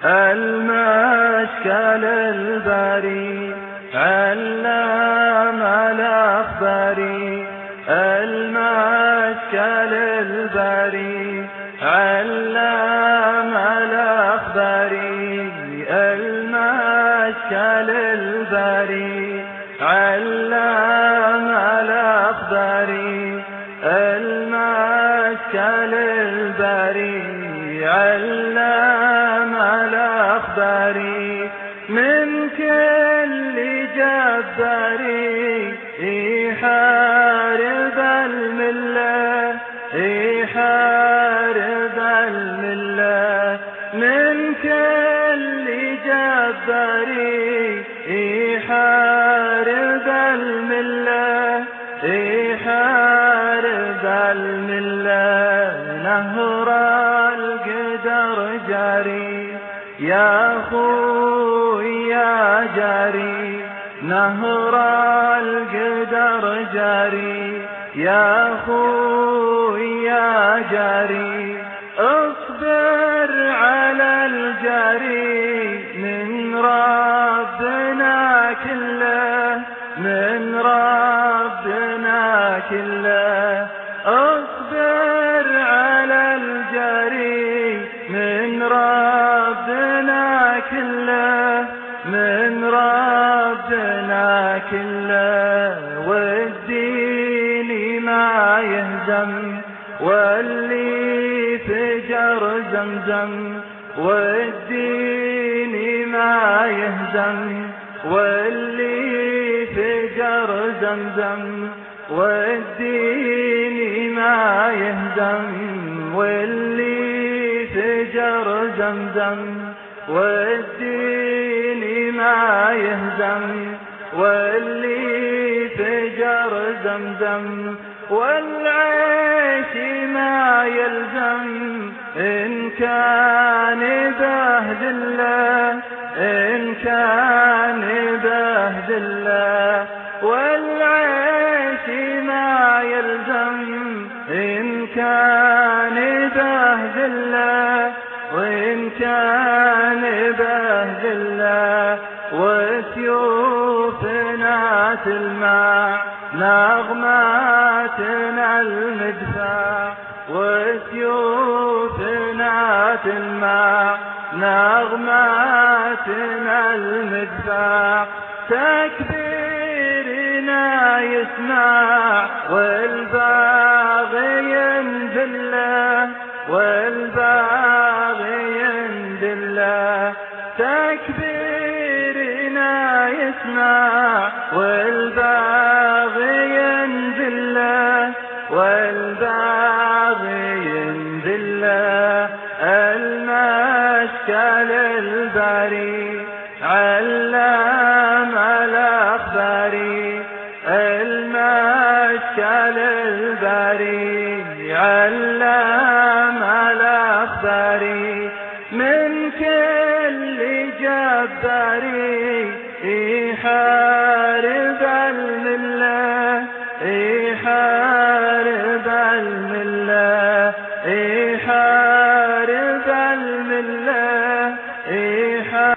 المشكل البري علام الأخباري، المشكل البري علام الأخباري، المشكل البري علام الأخباري، المشكل البري علام الأخباري، من كل جباري يحارب الملة، يحارب الملة، من كل جباري يحارب الملة، يحارب الملة. نهر القدر جاري يا خوي يا جاري، نهر القدر جاري يا خوي يا جاري، اصبر على الجاري من ربنا كله، من ربنا كله، اصبر على الجاري من ربنا كله، من ربنا كله. والدين ما يهزم واللي فجر زمزم، والدين ما يهزم واللي فجر زمزم، والدين ما يهزم واللي فجر زمزم، والدين ما يهزم واللي فجر زمزم. والعيش ما يلزم إن كان بهدله، إن كان بهدله، والعيش ما يلزم إن كان بهدله، وإن كان بهدله. وسيوفنا تلمع نغماتنا المدفع، وسيوفنا تلمع نغماتنا المدفع، تكبيرنا يسمع والباغي ينذله، والباغي ينذله، تكبيرنا يسمع والباغي ينذله، والباغي ينذله. المشكل البري علام الأخباري، المشكل البري علام